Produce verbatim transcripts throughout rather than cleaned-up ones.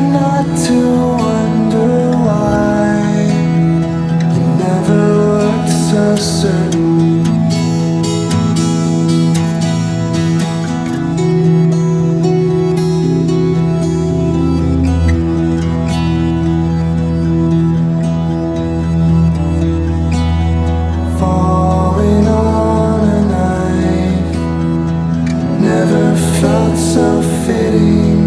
not to wonder why you never looked so certain. Falling on a knife never felt so fitting.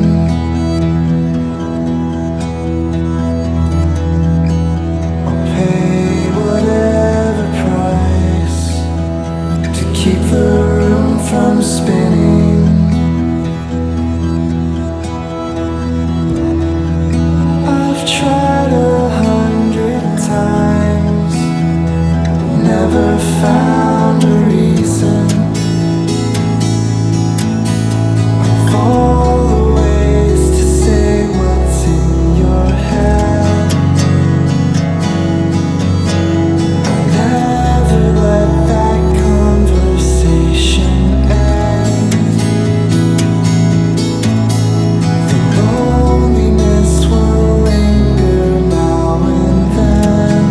I'll pay whatever price to keep the room from spinning. I've tried a hundred times, never found a reason. Of all the ways to say what's in your head, I never let that conversation end. The loneliness will linger now and then.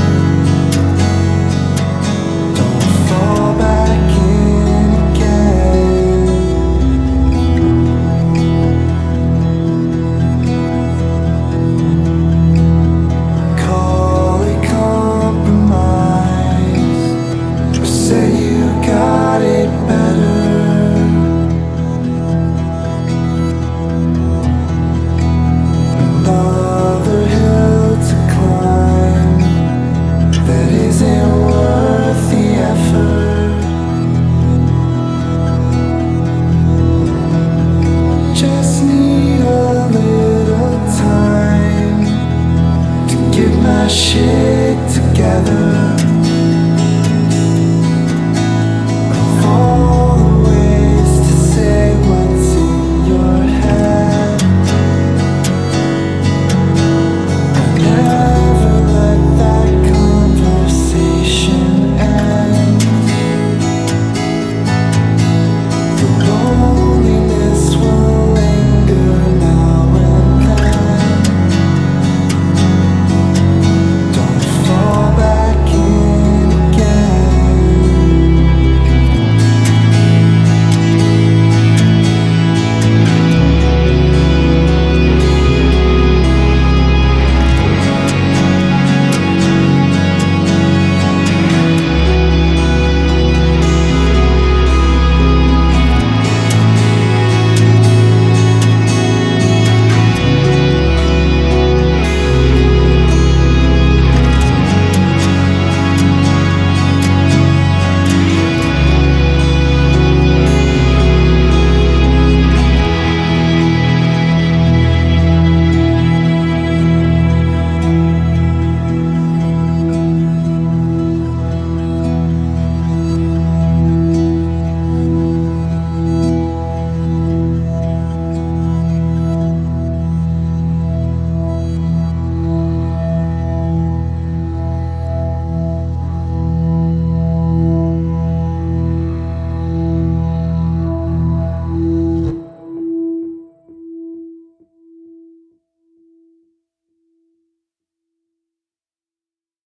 Don't fall back in again. Call it compromise, or say you got it better. Another hill to climb that isn't worth the effort. Just need a little time to get my shit together.